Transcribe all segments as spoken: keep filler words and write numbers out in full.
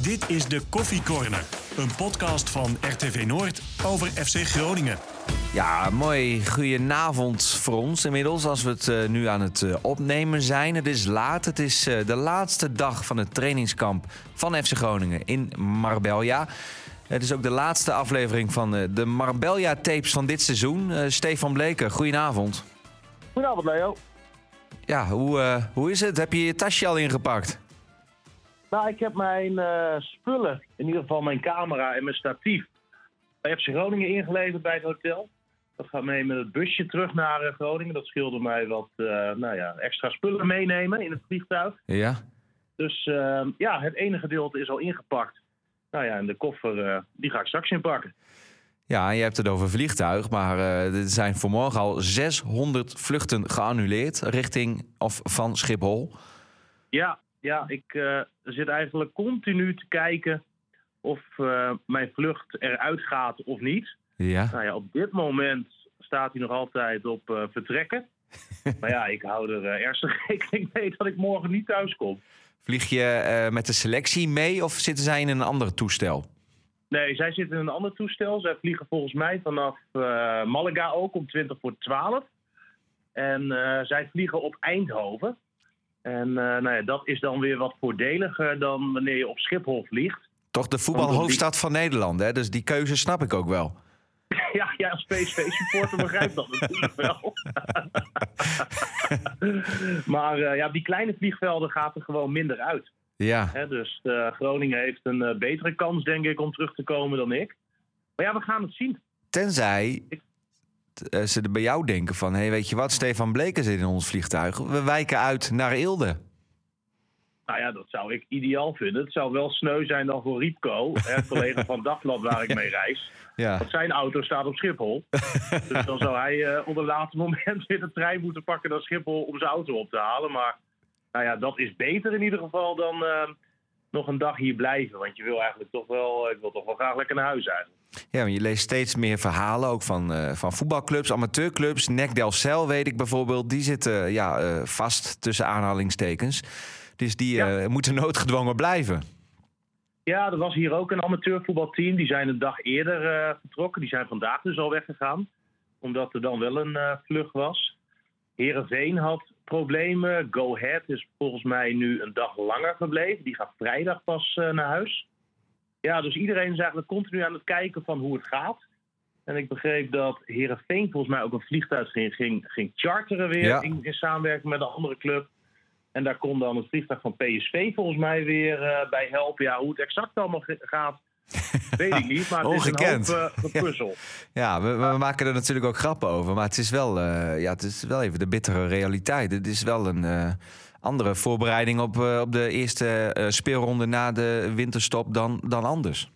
Dit is de Koffie Corner, een podcast van R T V Noord over F C Groningen. Ja, mooi. Goedenavond voor ons inmiddels, als we het uh, nu aan het uh, opnemen zijn. Het is laat. Het is uh, de laatste dag van het trainingskamp van F C Groningen in Marbella. Het is ook de laatste aflevering van uh, de Marbella-tapes van dit seizoen. Uh, Stefan Bleken, goedenavond. Goedenavond, Leo. Ja, hoe, uh, hoe is het? Heb je je tasje al ingepakt? Nou, ik heb mijn uh, spullen, in ieder geval mijn camera en mijn statief, bij F C Groningen ingeleverd bij het hotel. Dat gaat mee met het busje terug naar uh, Groningen. Dat scheelde mij wat uh, nou ja, extra spullen meenemen in het vliegtuig. Ja. Dus uh, ja, het ene gedeelte is al ingepakt. Nou ja, en de koffer, uh, die ga ik straks inpakken. Ja, je hebt het over vliegtuig, maar uh, er zijn vanmorgen al zeshonderd vluchten geannuleerd richting of van Schiphol. Ja, ja ik uh, zit eigenlijk continu te kijken of uh, mijn vlucht eruit gaat of niet. Ja. Nou ja, op dit moment staat hij nog altijd op uh, vertrekken. Maar ja, ik hou er uh, ernstig rekening mee dat ik morgen niet thuis kom. Vlieg je uh, met de selectie mee of zitten zij in een ander toestel? Nee, zij zitten in een ander toestel. Zij vliegen volgens mij vanaf uh, Malaga ook om twintig voor twaalf. En uh, zij vliegen op Eindhoven. En uh, nou ja, dat is dan weer wat voordeliger dan wanneer je op Schiphol vliegt. Toch de voetbalhoofdstad van Nederland, hè? Dus die keuze snap ik ook wel. Ja, ja, als P S V-supporter begrijpt dat natuurlijk wel. Maar uh, ja, die kleine vliegvelden gaat er gewoon minder uit. Ja. He, dus uh, Groningen heeft een uh, betere kans, denk ik, om terug te komen dan ik. Maar ja, we gaan het zien. Tenzij uh, ze er bij jou denken van... hé, hey, weet je wat, Stefan Bleken zit in ons vliegtuig. We wijken uit naar Eelde. Nou ja, dat zou ik ideaal vinden. Het zou wel sneu zijn dan voor Riepko, hè, collega van Dagblad waar ik mee reis. Ja. Want zijn auto staat op Schiphol. Dus dan zou hij uh, op het laatste moment weer de trein moeten pakken naar Schiphol om zijn auto op te halen. Maar nou ja, dat is beter in ieder geval dan uh, nog een dag hier blijven. Want je wil eigenlijk toch wel, ik wil toch wel graag lekker naar huis eigenlijk. Ja, maar je leest steeds meer verhalen, ook van, uh, van voetbalclubs, amateurclubs. N E C Delfzijl weet ik bijvoorbeeld, die zitten ja, uh, vast tussen aanhalingstekens. Dus die uh, ja. moeten noodgedwongen blijven. Ja, er was hier ook een amateurvoetbalteam. Die zijn een dag eerder uh, vertrokken. Die zijn vandaag dus al weggegaan. Omdat er dan wel een uh, vlucht was. Heerenveen had problemen. Go Ahead is volgens mij nu een dag langer gebleven. Die gaat vrijdag pas uh, naar huis. Ja, dus iedereen is eigenlijk continu aan het kijken van hoe het gaat. En ik begreep dat Heerenveen volgens mij ook een vliegtuig ging, ging, ging charteren weer. Ja. In, in samenwerking met een andere club. En daar kon dan het vliegtuig van P S V volgens mij weer uh, bij helpen. Ja, hoe het exact allemaal gaat, weet ik niet. Maar het Ongekend. is een hoop uh, gepuzzel. Ja, we, we maken er natuurlijk ook grappen over. Maar het is wel, uh, ja, het is wel even de bittere realiteit. Het is wel een uh, andere voorbereiding op, uh, op de eerste uh, speelronde na de winterstop dan, dan anders.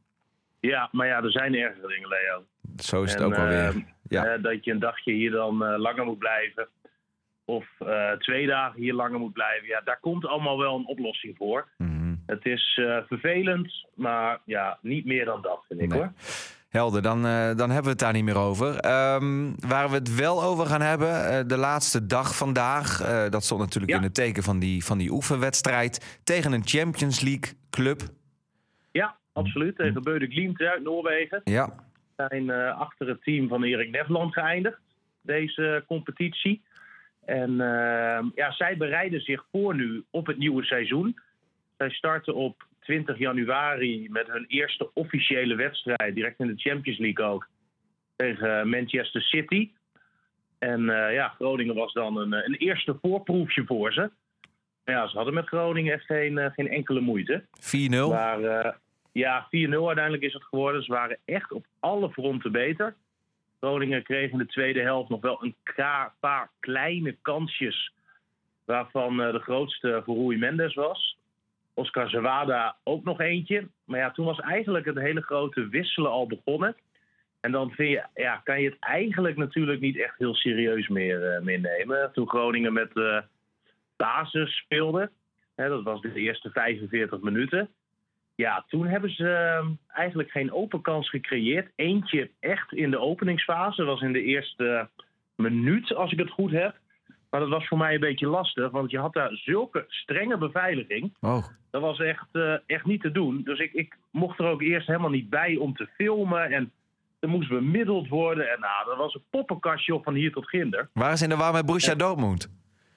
Ja, maar ja, er zijn ergere dingen, Leo. Zo is het en, ook wel weer. Uh, ja. uh, dat je een dagje hier dan uh, langer moet blijven. Of uh, twee dagen hier langer moet blijven. Ja, daar komt allemaal wel een oplossing voor. Mm-hmm. Het is uh, vervelend, maar ja, niet meer dan dat, vind ik, nee. hoor. Helder, dan, uh, dan hebben we het daar niet meer over. Um, waar we het wel over gaan hebben, uh, de laatste dag vandaag. Uh, dat stond natuurlijk ja. in het teken van die, van die oefenwedstrijd tegen een Champions League club. Ja, absoluut. Tegen Bøde Glimt uit Noorwegen. Ja. We zijn uh, achter het team van Erik Nevland geëindigd, deze uh, competitie. En uh, ja, zij bereiden zich voor nu op het nieuwe seizoen. Zij starten op twintig januari met hun eerste officiële wedstrijd, direct in de Champions League ook, tegen Manchester City. En uh, ja, Groningen was dan een, een eerste voorproefje voor ze. Maar ja, ze hadden met Groningen echt geen, uh, geen enkele moeite. vier nul? Maar, uh, ja, vier nul uiteindelijk is het geworden. Ze waren echt op alle fronten beter. Groningen kreeg in de tweede helft nog wel een paar kleine kansjes, waarvan de grootste voor Rui Mendes was. Oscar Zawada ook nog eentje. Maar ja, toen was eigenlijk het hele grote wisselen al begonnen. En dan vind je, ja, kan je het eigenlijk natuurlijk niet echt heel serieus meer, uh, meer nemen. Toen Groningen met uh, basis speelde, hè, dat was de eerste vijfenveertig minuten... Ja, toen hebben ze uh, eigenlijk geen open kans gecreëerd. Eentje echt in de openingsfase. Dat was in de eerste minuut, als ik het goed heb. Maar dat was voor mij een beetje lastig, want je had daar zulke strenge beveiliging. Oh. Dat was echt, uh, echt niet te doen. Dus ik, ik mocht er ook eerst helemaal niet bij om te filmen. En er moest bemiddeld worden. En nou, dat was een poppenkastje op van hier tot ginder. Waren ze in de war met Borussia en... Dortmund?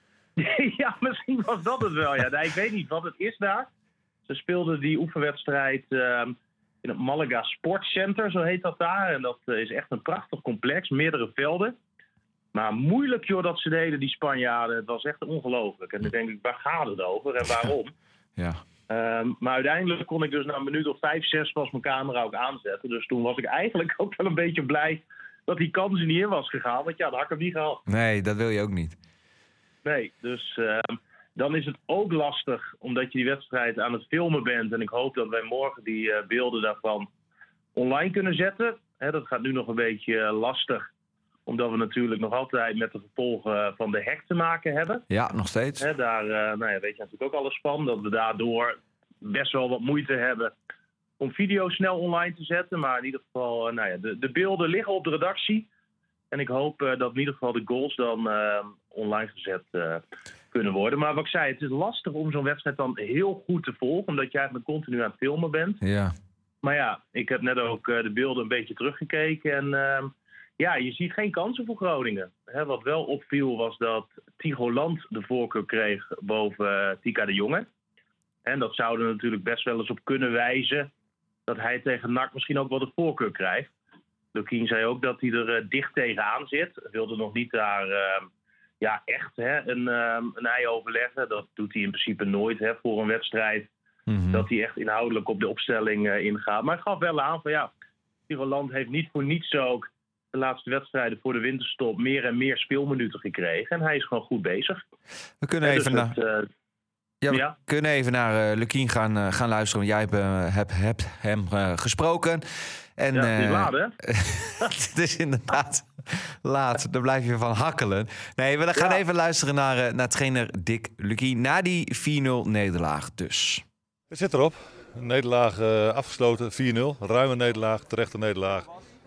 Ja, misschien was dat het wel. Ja. Nee, ik weet niet wat het is daar. Ze speelden die oefenwedstrijd uh, in het Malaga Sportcenter, zo heet dat daar. En dat uh, is echt een prachtig complex, meerdere velden. Maar moeilijk joh dat ze deden, die Spanjaarden. Het was echt ongelooflijk. En dan denk ik, waar gaat het over en waarom? Ja. Um, maar uiteindelijk kon ik dus na een minuut of vijf, zes pas mijn camera ook aanzetten. Dus toen was ik eigenlijk ook wel een beetje blij dat die kans er niet in was gegaan. Want ja, dat had ik hem niet gehad. Nee, dat wil je ook niet. Nee, dus uh, dan is het ook lastig omdat je die wedstrijd aan het filmen bent. En ik hoop dat wij morgen die uh, beelden daarvan online kunnen zetten. He, dat gaat nu nog een beetje uh, lastig. Omdat we natuurlijk nog altijd met de gevolgen van de hek te maken hebben. Ja, nog steeds. He, daar uh, nou ja, weet je natuurlijk ook alles van. Dat we daardoor best wel wat moeite hebben om video's snel online te zetten. Maar in ieder geval, uh, nou ja, de, de beelden liggen op de redactie. En ik hoop uh, dat in ieder geval de goals dan uh, online gezet uh, kunnen worden. Maar wat ik zei, het is lastig om zo'n wedstrijd dan heel goed te volgen. Omdat je eigenlijk continu aan het filmen bent. Ja. Maar ja, ik heb net ook uh, de beelden een beetje teruggekeken. En uh, ja, je ziet geen kansen voor Groningen. Hè, wat wel opviel was dat Tigo Land de voorkeur kreeg boven uh, Tika de Jonge. En dat zou er natuurlijk best wel eens op kunnen wijzen dat hij tegen N A C misschien ook wel de voorkeur krijgt. Lukien zei ook dat hij er uh, dicht tegenaan zit. Wilde nog niet daar uh, ja, echt hè, een, uh, een ei overleggen. Dat doet hij in principe nooit hè, voor een wedstrijd. Mm-hmm. Dat hij echt inhoudelijk op de opstelling uh, ingaat. Maar hij gaf wel aan van ja, Tigo Land heeft niet voor niets ook de laatste wedstrijden voor de winterstop meer en meer speelminuten gekregen. En hij is gewoon goed bezig. We kunnen en even dus naar... het, uh, Ja, we ja. kunnen even naar uh, Lukien gaan, uh, gaan luisteren. Want jij hebt, uh, hebt, hebt hem uh, gesproken. En, ja, het is uh, laat, hè? Het is inderdaad laat. Daar blijf je van hakkelen. Nee, we gaan ja. even luisteren naar, uh, naar trainer Dick Lukien. Na die vier nul nederlaag dus. Het zit erop. Een nederlaag uh, afgesloten. vier nul. Ruime nederlaag. Terechte nederlaag.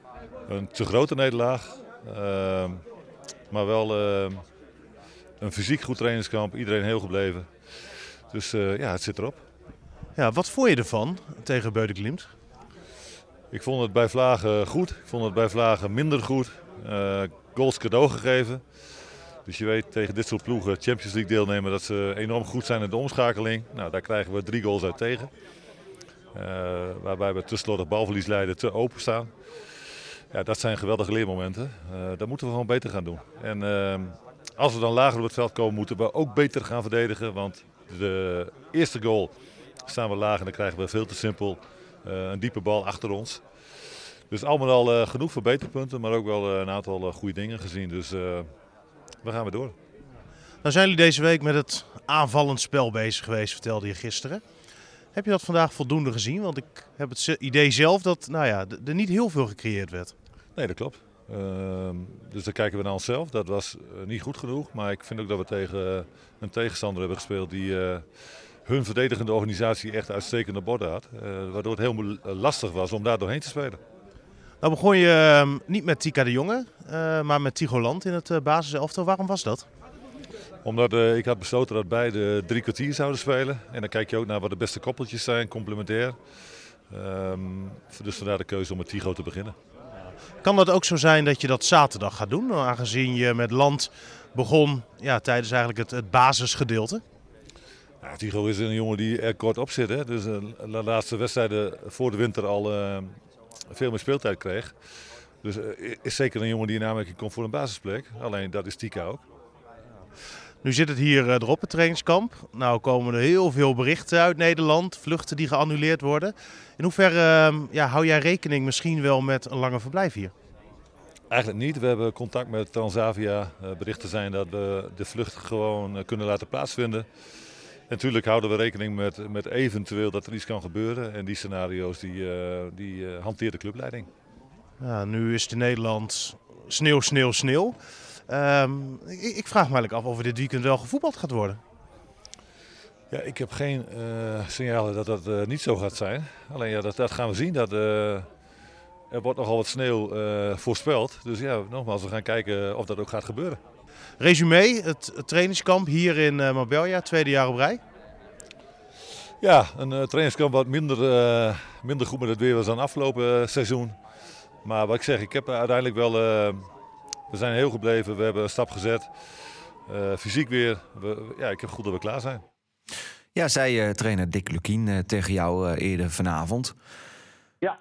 Een te grote nederlaag. Uh, maar wel uh, een fysiek goed trainingskamp. Iedereen heel gebleven. Dus uh, ja, het zit erop. Ja, wat vond je ervan tegen Beudenklimt? Ik vond het bij Vlagen goed. Ik vond het bij Vlagen minder goed. Uh, goals cadeau gegeven. Dus je weet tegen dit soort ploegen, Champions League deelnemen, dat ze enorm goed zijn in de omschakeling. Nou, daar krijgen we drie goals uit tegen. Uh, waarbij we tussendoor balverlies leiden te open staan. Ja, dat zijn geweldige leermomenten. Uh, dat moeten we gewoon beter gaan doen. En uh, als we dan lager op het veld komen, moeten we ook beter gaan verdedigen. Want de eerste goal staan we laag en dan krijgen we veel te simpel uh, een diepe bal achter ons. Dus allemaal al uh, genoeg verbeterpunten, maar ook wel uh, een aantal uh, goede dingen gezien. Dus uh, we gaan weer door. Nou zijn jullie deze week met het aanvallend spel bezig geweest, vertelde je gisteren. Heb je dat vandaag voldoende gezien? Want ik heb het idee zelf dat nou ja, er niet heel veel gecreëerd werd. Nee, dat klopt. Uh, dus dan kijken we naar onszelf. Dat was uh, niet goed genoeg. Maar ik vind ook dat we tegen uh, een tegenstander hebben gespeeld die uh, hun verdedigende organisatie echt uitstekende borden had. Uh, waardoor het heel lastig was om daar doorheen te spelen. Nou begon je uh, niet met Tika de Jonge, uh, maar met Tigo Land in het uh, basiselftal. Waarom was dat? Omdat uh, ik had besloten dat beide drie kwartier zouden spelen. En dan kijk je ook naar wat de beste koppeltjes zijn, complementair. Um, dus vandaar de keuze om met Tigo te beginnen. Kan dat ook zo zijn dat je dat zaterdag gaat doen? Aangezien je met Land begon ja, tijdens eigenlijk het, het basisgedeelte. Ja, Tigo is een jongen die er kort op zit. Hè? Dus uh, de laatste wedstrijden voor de winter al uh, veel meer speeltijd kreeg. Dus uh, is zeker een jongen die in aanmerking komt voor een basisplek. Alleen dat is Tika ook. Nu zit het hier erop, het trainingskamp. Nou komen er heel veel berichten uit Nederland, vluchten die geannuleerd worden. In hoeverre uh, ja, hou jij rekening misschien wel met een langer verblijf hier? Eigenlijk niet. We hebben contact met Transavia. Uh, berichten zijn dat we de vlucht gewoon uh, kunnen laten plaatsvinden. En natuurlijk houden we rekening met, met eventueel dat er iets kan gebeuren. En die scenario's die, uh, die uh, hanteert de clubleiding. Ja, nu is het in Nederland sneeuw, sneeuw, sneeuw. Um, ik, ik vraag me eigenlijk af of er dit weekend wel gevoetbald gaat worden. Ja, ik heb geen uh, signalen dat dat uh, niet zo gaat zijn. Alleen ja, dat, dat gaan we zien. Dat, uh, er wordt nogal wat sneeuw uh, voorspeld. Dus ja, nogmaals, we gaan kijken of dat ook gaat gebeuren. Resume, het, het trainingskamp hier in uh, Marbella, tweede jaar op rij. Ja, een uh, trainingskamp wat minder, uh, minder goed met het weer was dan afgelopen uh, seizoen. Maar wat ik zeg, ik heb uiteindelijk wel... Uh, we zijn heel gebleven, we hebben een stap gezet. Uh, fysiek weer. We, ja, ik heb goed dat we klaar zijn. Ja, zei uh, trainer Dick Lukkien uh, tegen jou uh, eerder vanavond. Ja.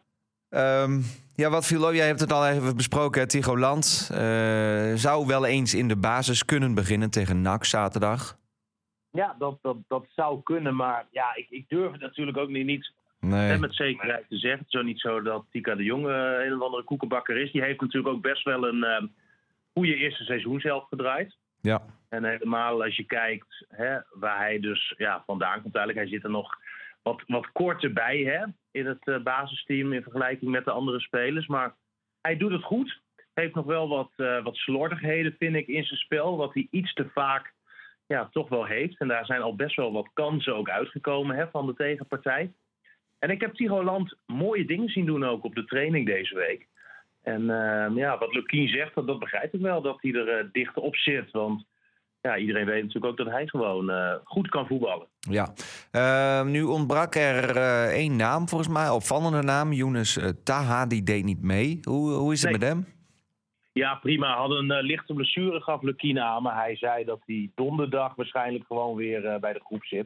Um, ja, wat viel op? Jij hebt het al even besproken. Tigo Land uh, zou wel eens in de basis kunnen beginnen tegen N A C zaterdag. Ja, dat, dat, dat zou kunnen. Maar ja, ik, ik durf het natuurlijk ook niet, niet nee. met zekerheid te zeggen. Het is zo niet zo dat Tika de Jong uh, een of andere koekenbakker is. Die heeft natuurlijk ook best wel een uh, goede eerste seizoenshelft gedraaid. Ja. En helemaal als je kijkt hè, waar hij dus ja, vandaan komt eigenlijk. Hij zit er nog wat, wat korter bij hè, in het uh, basisteam in vergelijking met de andere spelers. Maar hij doet het goed. Heeft nog wel wat, uh, wat slordigheden vind ik in zijn spel. Wat hij iets te vaak ja, toch wel heeft. En daar zijn al best wel wat kansen ook uitgekomen hè, van de tegenpartij. En ik heb Tigo Land mooie dingen zien doen ook op de training deze week. En uh, ja, wat Lukkien zegt, dat, dat begrijp ik wel, dat hij er uh, dicht op zit. Want ja, iedereen weet natuurlijk ook dat hij gewoon uh, goed kan voetballen. Ja, uh, nu ontbrak er uh, één naam volgens mij, opvallende naam. Younes uh, Taha, die deed niet mee. Hoe, hoe is het nee. met hem? Ja, prima. Had een uh, lichte blessure, gaf Lukkien aan. Maar hij zei dat hij donderdag waarschijnlijk gewoon weer uh, bij de groep zit.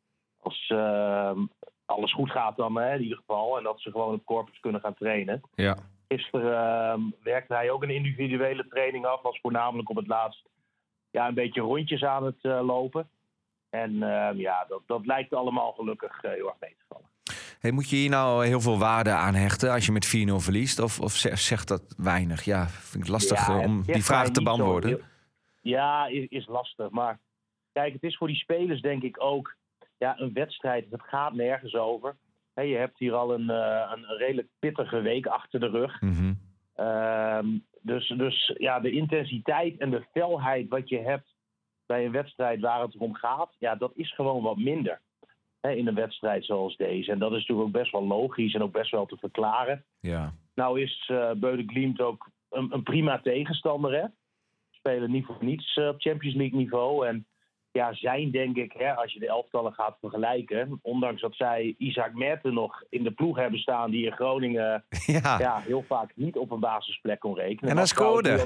Als uh, alles goed gaat dan hè, in ieder geval. En dat ze gewoon op corpus kunnen gaan trainen. Ja. Gisteren uh, werkte hij ook een individuele training af. Was voornamelijk op het laatst ja, een beetje rondjes aan het uh, lopen. En uh, ja, dat, dat lijkt allemaal gelukkig uh, heel erg mee te vallen. Hey, moet je hier nou heel veel waarde aan hechten als je met vier nul verliest? Of, of zegt dat weinig? Ja, vind ik lastig ja, om die vraag te beantwoorden. Heel, ja, is, is lastig. Maar kijk, het is voor die spelers denk ik ook ja, een wedstrijd. Het gaat nergens over. Hey, je hebt hier al een, uh, een redelijk pittige week achter de rug. Mm-hmm. Uh, dus, dus ja, de intensiteit en de felheid wat je hebt bij een wedstrijd waar het om gaat, ja, dat is gewoon wat minder. Hè, in een wedstrijd zoals deze. En dat is natuurlijk ook best wel logisch en ook best wel te verklaren. Ja. Nou is uh, Beude Glimt ook een, een prima tegenstander. Hè? Spelen niet voor niets uh, op Champions League niveau. En ja, zijn denk ik, hè, als je de elftallen gaat vergelijken, ondanks dat zij Isaac Merten nog in de ploeg hebben staan die in Groningen ja. Ja, heel vaak niet op een basisplek kon rekenen. En hij scoorde.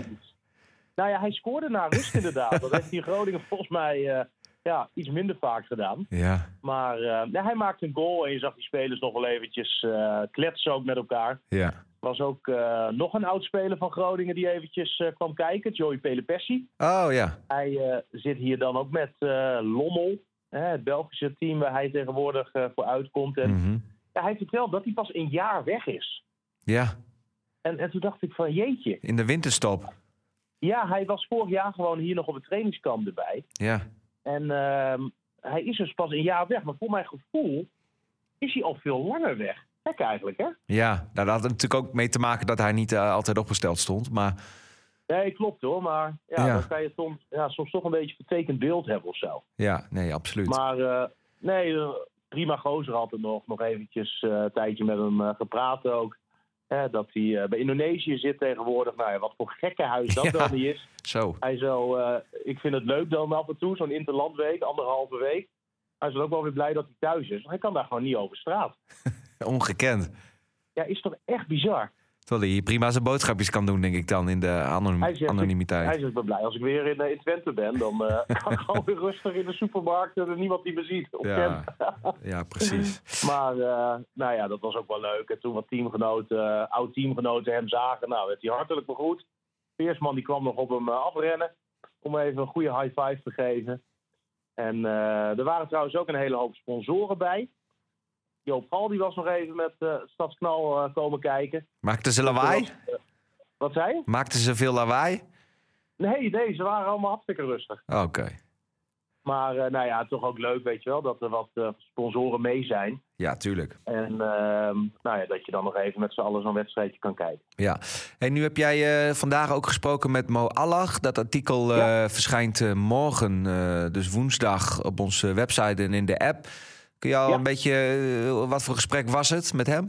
Nou ja, hij scoorde na rust inderdaad. Dat heeft hij in Groningen volgens mij uh, ja, iets minder vaak gedaan. Ja. Maar uh, ja, hij maakte een goal en je zag die spelers nog wel eventjes uh, kletsen ook met elkaar. Ja. Er was ook uh, nog een oud-speler van Groningen die eventjes uh, kwam kijken, Joey Pelopessi. Oh ja. Hij uh, zit hier dan ook met uh, Lommel, hè, het Belgische team waar hij tegenwoordig uh, voor uitkomt. En mm-hmm. ja, hij vertelt dat hij pas een jaar weg is. Ja. En, en toen dacht ik van jeetje. In de winterstop. Ja, hij was vorig jaar gewoon hier nog op het trainingskamp erbij. Ja. En uh, hij is dus pas een jaar weg. Maar voor mijn gevoel is hij al veel langer weg. Gek eigenlijk, hè? Ja, nou, dat had natuurlijk ook mee te maken dat hij niet uh, altijd opgesteld stond. Maar... Nee, klopt hoor. Maar ja, ja. dan kan je soms, ja, soms toch een beetje een vertekend beeld hebben of zo. Ja, nee, absoluut. Maar uh, nee, uh, prima gozer altijd nog. Nog eventjes uh, een tijdje met hem uh, gepraat ook. Hè, dat hij uh, bij Indonesië zit tegenwoordig. Nou ja, wat voor gekke huis dat ja, wel niet is. Zo. Hij zo, uh, ik vind het leuk dan af en toe, zo'n interlandweek, anderhalve week. Hij is dan ook wel weer blij dat hij thuis is. Want hij kan daar gewoon niet over straat. Ongekend. Ja, is toch echt bizar. Terwijl hij prima zijn boodschapjes kan doen, denk ik dan, in de anonym- hij zegt, anonimiteit. Hij zegt, ik ben blij als ik weer in, uh, in Twente ben. Dan uh, kan ik gewoon weer rustig in de supermarkt en er niemand die me ziet. Of ja. ja, precies. Maar uh, nou ja, dat was ook wel leuk. En toen wat teamgenoten, uh, oud-teamgenoten hem zagen, nou, werd hij hartelijk begroet. Veersman die kwam nog op hem uh, afrennen om even een goede high five te geven. En uh, er waren trouwens ook een hele hoop sponsoren bij. Joop Gal die was nog even met uh, Stadsknal uh, komen kijken. Maakten ze lawaai? Was, uh, wat zei je? Maakten ze veel lawaai? Nee, nee, ze waren allemaal hartstikke rustig. Oké. Okay. Maar uh, nou ja, toch ook leuk, weet je wel, dat er wat uh, sponsoren mee zijn. Ja, tuurlijk. En uh, nou ja, dat je dan nog even met z'n allen zo'n wedstrijdje kan kijken. Ja. En nu heb jij uh, vandaag ook gesproken met Mo Allach. Dat artikel uh, ja. verschijnt uh, morgen, uh, dus woensdag, op onze website en in de app. Kun je al ja. een beetje, uh, wat voor gesprek was het met hem?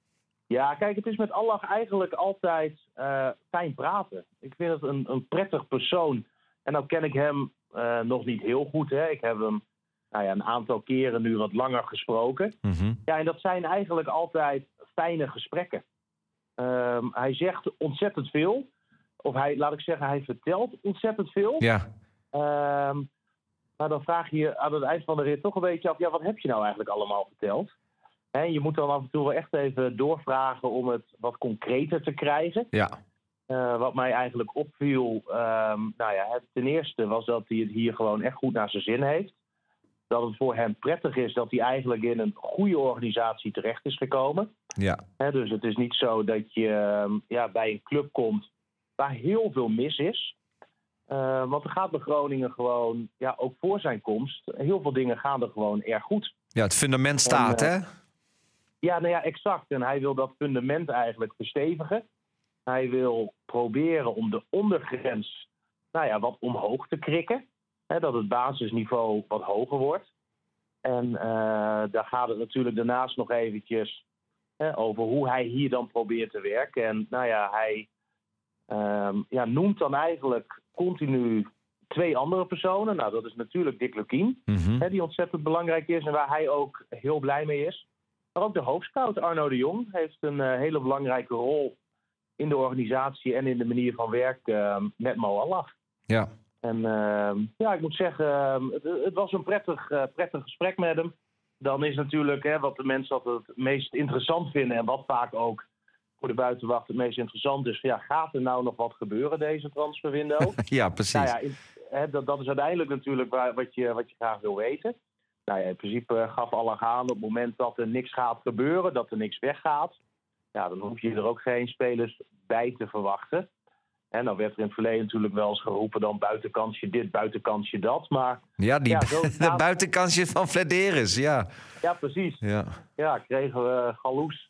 Ja, kijk, het is met Allach eigenlijk altijd uh, fijn praten. Ik vind het een, een prettig persoon En nou ken ik hem uh, nog niet heel goed. Hè. Ik heb hem nou ja, een aantal keren nu wat langer gesproken. Mm-hmm. Ja, en dat zijn eigenlijk altijd fijne gesprekken. Um, hij zegt ontzettend veel. Of hij, laat ik zeggen, hij vertelt ontzettend veel. Ja. Um, maar dan vraag je je aan het eind van de rit toch een beetje af... ja, wat heb je nou eigenlijk allemaal verteld? He, je moet dan af en toe wel echt even doorvragen om het wat concreter te krijgen. Ja. Uh, wat mij eigenlijk opviel, um, nou ja, het, ten eerste was dat hij het hier gewoon echt goed naar zijn zin heeft. Dat het voor hem prettig is dat hij eigenlijk in een goede organisatie terecht is gekomen. Ja. He, dus het is niet zo dat je um, ja, bij een club komt waar heel veel mis is. Uh, want er gaat bij Groningen gewoon, ja, ook voor zijn komst, heel veel dingen gaan er gewoon erg goed. Ja, het fundament staat, en, uh, hè? Ja, nou ja, exact. En hij wil dat fundament eigenlijk verstevigen. Hij wil proberen om de ondergrens nou ja, wat omhoog te krikken. Hè, dat het basisniveau wat hoger wordt. En uh, daar gaat het natuurlijk daarnaast nog eventjes hè, over hoe hij hier dan probeert te werken. En nou ja, hij um, ja, noemt dan eigenlijk continu twee andere personen. Nou, dat is natuurlijk Dick Lukkien, Mm-hmm. hè, die ontzettend belangrijk is en waar hij ook heel blij mee is. Maar ook de hoofdscout Arno de Jong heeft een uh, hele belangrijke rol in de organisatie en in de manier van werken uh, met Mo Allah. Ja. En uh, ja, ik moet zeggen, uh, het, het was een prettig, uh, prettig gesprek met hem. Dan is natuurlijk hè, wat de mensen altijd het meest interessant vinden en wat vaak ook voor de buitenwacht het meest interessant is. Ja, gaat er nou nog wat gebeuren deze transferwindow? Ja, precies. Nou ja, in, hè, dat, dat is uiteindelijk natuurlijk waar, wat, je, wat je graag wil weten. Nou ja, in principe gaf Allah aan op het moment dat er niks gaat gebeuren, dat er niks weggaat. Ja, dan hoef je er ook geen spelers bij te verwachten. En dan werd er in het verleden natuurlijk wel eens geroepen dan buitenkansje dit, buitenkansje dat. Maar ja, die ja, zo de gaat... buitenkansje van Flederis, ja. Ja, precies. Ja, ja kregen we Galoes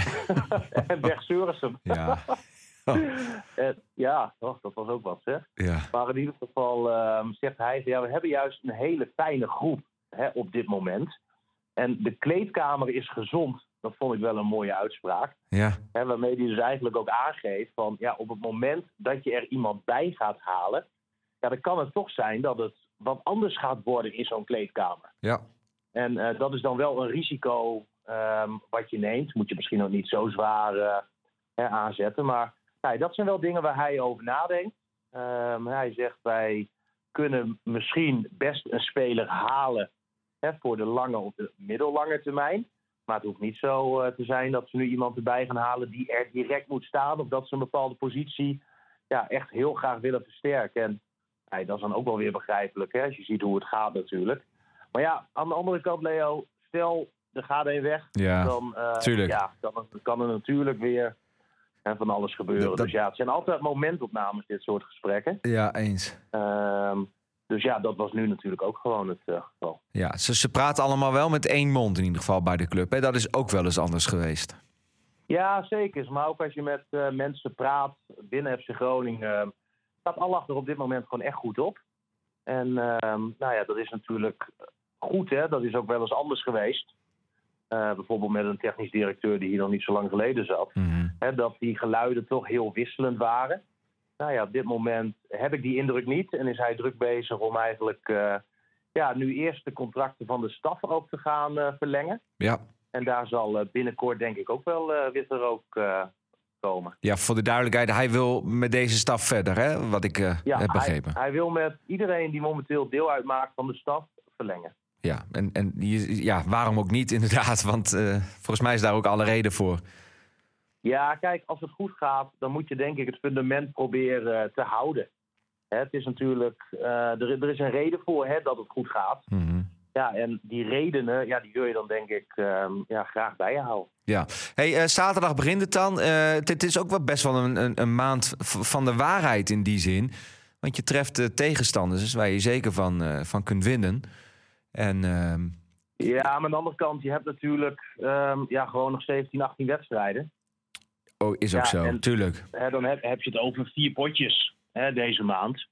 en Berg Seurissen. Ja. Oh. En, ja, toch, dat was ook wat, hè? Ja. Maar in ieder geval uh, zegt hij, ja, we hebben juist een hele fijne groep hè, op dit moment. En de kleedkamer is gezond. Dat vond ik wel een mooie uitspraak. Ja. Hè, waarmee hij dus eigenlijk ook aangeeft van ja, op het moment dat je er iemand bij gaat halen, ja, dan kan het toch zijn dat het wat anders gaat worden in zo'n kleedkamer. Ja. En uh, dat is dan wel een risico um, wat je neemt. Moet je misschien nog niet zo zwaar uh, hè, aanzetten. Maar nou, dat zijn wel dingen waar hij over nadenkt. Um, hij zegt wij kunnen misschien best een speler halen hè, voor de lange of de middellange termijn. Maar het hoeft niet zo uh, te zijn dat ze nu iemand erbij gaan halen die er direct moet staan. Of dat ze een bepaalde positie ja, echt heel graag willen versterken. En ja, dat is dan ook wel weer begrijpelijk, hè, als je ziet hoe het gaat natuurlijk. Maar ja, aan de andere kant, Leo, stel er gaat een weg. Ja, dan uh, tuurlijk. ja, dan kan er natuurlijk weer hè, van alles gebeuren. Dat, dus ja, het zijn altijd momentopnames, dit soort gesprekken. Ja, eens. Uh, Dus ja, dat was nu natuurlijk ook gewoon het uh, geval. Ja, ze, ze praten allemaal wel met één mond in ieder geval bij de club. Hè? Dat is ook wel eens anders geweest. Ja, zeker. Maar ook als je met uh, mensen praat binnen F C Groningen, uh, staat Allah er op dit moment gewoon echt goed op. En uh, nou ja, dat is natuurlijk goed, hè. Dat is ook wel eens anders geweest. Uh, bijvoorbeeld met een technisch directeur die hier nog niet zo lang geleden zat. Mm-hmm. Hè, dat die geluiden toch heel wisselend waren. Nou ja, op dit moment heb ik die indruk niet. En is hij druk bezig om eigenlijk uh, ja, nu eerst de contracten van de staf ook te gaan uh, verlengen. Ja. En daar zal uh, binnenkort denk ik ook wel uh, witte rook uh, komen. Ja, voor de duidelijkheid, hij wil met deze staf verder, hè? Wat ik uh, ja, heb begrepen. Hij, hij wil met iedereen die momenteel deel uitmaakt van de staf verlengen. Ja, en, en ja, waarom ook niet inderdaad? Want uh, volgens mij is daar ook alle reden voor. Ja, kijk, als het goed gaat, dan moet je denk ik het fundament proberen te houden. Hè, het is natuurlijk, uh, er, er is een reden voor hè, dat het goed gaat. Mm-hmm. Ja, en die redenen, ja, die wil je dan denk ik uh, ja, graag bij je houden. Ja, hey, uh, zaterdag begint het dan. Uh, het is ook wel best wel een, een, een maand v- van de waarheid in die zin. Want je treft uh, tegenstanders dus waar je zeker van, uh, van kunt winnen. En... Uh, ja, maar aan de andere kant, je hebt natuurlijk um, ja, gewoon nog zeventien, achttien wedstrijden. Oh, is ook ja, zo, en, tuurlijk. Hè, dan heb, heb je het over vier potjes hè, deze maand.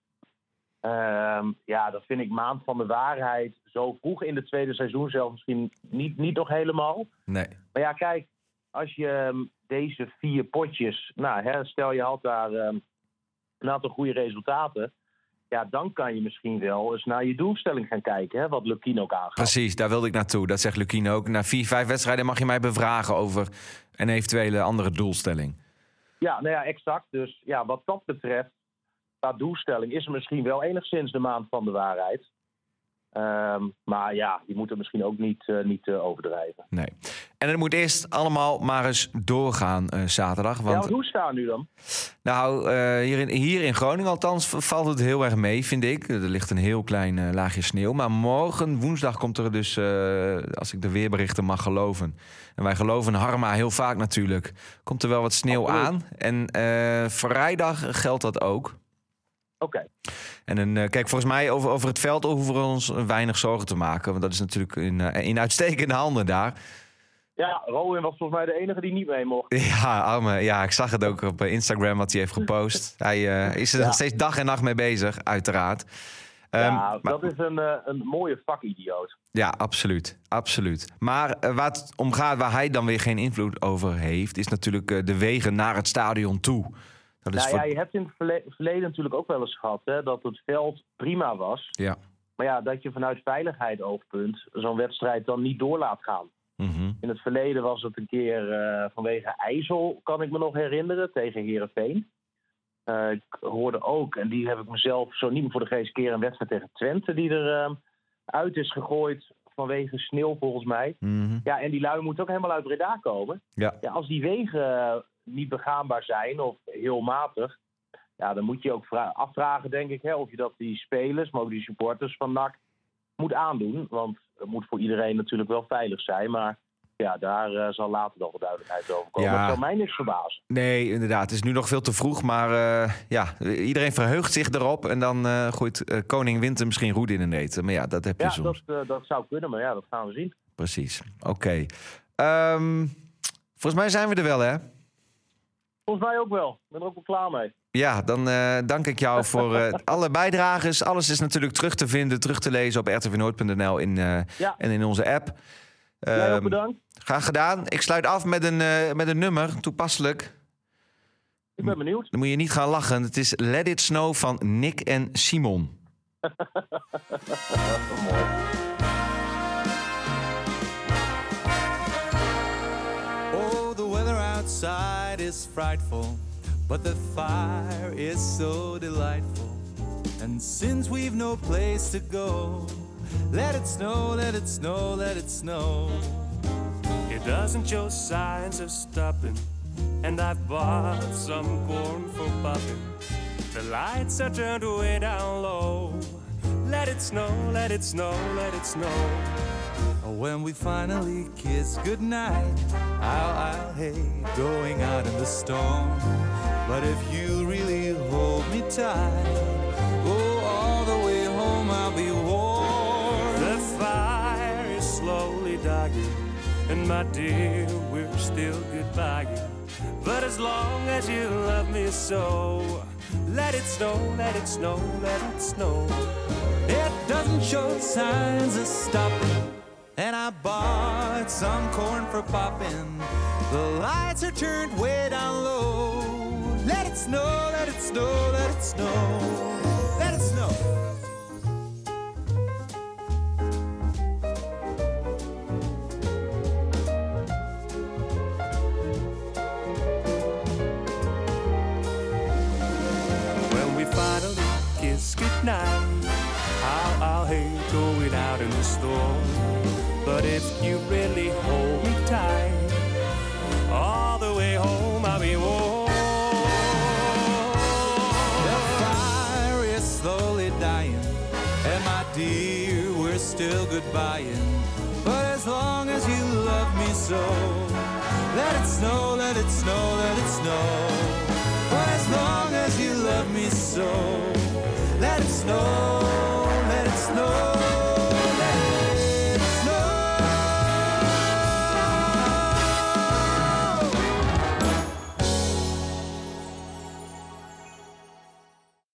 Um, ja, dat vind ik maand van de waarheid zo vroeg in het tweede seizoen zelf misschien niet, niet nog helemaal. Nee. Maar ja, kijk, als je um, deze vier potjes... Nou, hè, stel je had daar um, een aantal goede resultaten. Ja, dan kan je misschien wel eens naar je doelstelling gaan kijken, hè, wat Lukkien ook aangaf. Precies, daar wilde ik naartoe. Dat zegt Lukkien ook. Na vier, vijf wedstrijden mag je mij bevragen over een eventuele andere doelstelling. Ja, nou ja, exact. Dus ja, wat dat betreft, qua doelstelling is er misschien wel enigszins de maand van de waarheid. Um, maar ja, je moet het misschien ook niet, uh, niet uh, overdrijven. Nee. En het moet eerst allemaal maar eens doorgaan uh, zaterdag. Want... Ja, hoe staan nu dan? Nou, uh, hier, in, hier in Groningen althans valt het heel erg mee, vind ik. Er ligt een heel klein uh, laagje sneeuw. Maar morgen, woensdag, komt er dus, uh, als ik de weerberichten mag geloven... en wij geloven Harma heel vaak natuurlijk... komt er wel wat sneeuw Absoluut. aan. En uh, vrijdag geldt dat ook. Oké. Okay. En een, kijk, volgens mij over, over het veld hoeven we ons weinig zorgen te maken. Want dat is natuurlijk in, in uitstekende handen daar. Ja, Rowan was volgens mij de enige die niet mee mocht. Ja, arme, ja, ik zag het ook op Instagram wat hij heeft gepost. Hij uh, is er ja. nog steeds dag en nacht mee bezig, uiteraard. Ja, um, dat maar, is een, uh, een mooie vakidioot. Ja, absoluut. absoluut. Maar uh, waar het om gaat, waar hij dan weer geen invloed over heeft... is natuurlijk uh, de wegen naar het stadion toe. Dat is nou voor... ja, je hebt in het verleden natuurlijk ook wel eens gehad... Hè, dat het veld prima was. Ja. Maar ja, dat je vanuit veiligheid oogpunt... zo'n wedstrijd dan niet door laat gaan. Mm-hmm. In het verleden was het een keer uh, vanwege IJssel, kan ik me nog herinneren, tegen Heerenveen. Uh, ik hoorde ook, en die heb ik mezelf zo niet meer voor de geest keer... een wedstrijd tegen Twente die er uh, uit is gegooid vanwege sneeuw volgens mij. Mm-hmm. Ja, en die lui moeten ook helemaal uit Breda komen. Ja. Ja, als die wegen uh, niet begaanbaar zijn of heel matig... ja, dan moet je ook vra- afvragen, denk ik, hè, of je dat die spelers, maar ook die supporters van N A C moet aandoen. Want het moet voor iedereen natuurlijk wel veilig zijn, maar... ja, daar uh, zal later nog wat duidelijkheid over komen. Ja. Dat zal mij niks verbazen. Nee, inderdaad. Het is nu nog veel te vroeg. Maar uh, ja, iedereen verheugt zich erop. En dan uh, gooit uh, koning Winter misschien roet in de eten. Maar ja, dat heb je ja, soms. Dat, uh, dat zou kunnen, maar ja, dat gaan we zien. Precies. Oké. Okay. Um, volgens mij zijn we er wel, hè? Volgens mij ook wel. Ik ben er ook wel klaar mee. Ja, dan uh, dank ik jou voor uh, alle bijdrages. Alles is natuurlijk terug te vinden, terug te lezen op r t v noord punt n l in, uh, ja. en in onze app. Jij ook Um, bedankt. Graag gedaan. Ik sluit af met een, uh, met een nummer, toepasselijk. Ik ben benieuwd. Dan moet je niet gaan lachen. Het is Let It Snow van Nick en Simon. Mooi. Oh, the weather outside is frightful, but the fire is so delightful. And since we've no place to go, let it snow, let it snow, let it snow. It doesn't show signs of stopping, and I've bought some corn for popping. The lights are turned way down low. Let it snow, let it snow, let it snow. When we finally kiss goodnight, I'll, I'll hate going out in the storm. But if you really hold me tight, oh, all the way home I'll be warm. The fire is slowly dying, and my dear, we're still goodbying. But as long as you love me so, let it snow, let it snow, let it snow. It doesn't show signs of stopping, and I bought some corn for popping. The lights are turned way down low. Let it snow, let it snow, let it snow. Let it snow. When we finally kiss goodnight, I'll, I'll hate going out in the storm. But if you really hold me tight, all the way home I'll be warm. The fire is slowly dying, and my dear, we're still goodbying. But as long as you love me so, let it snow, let it snow, let it snow.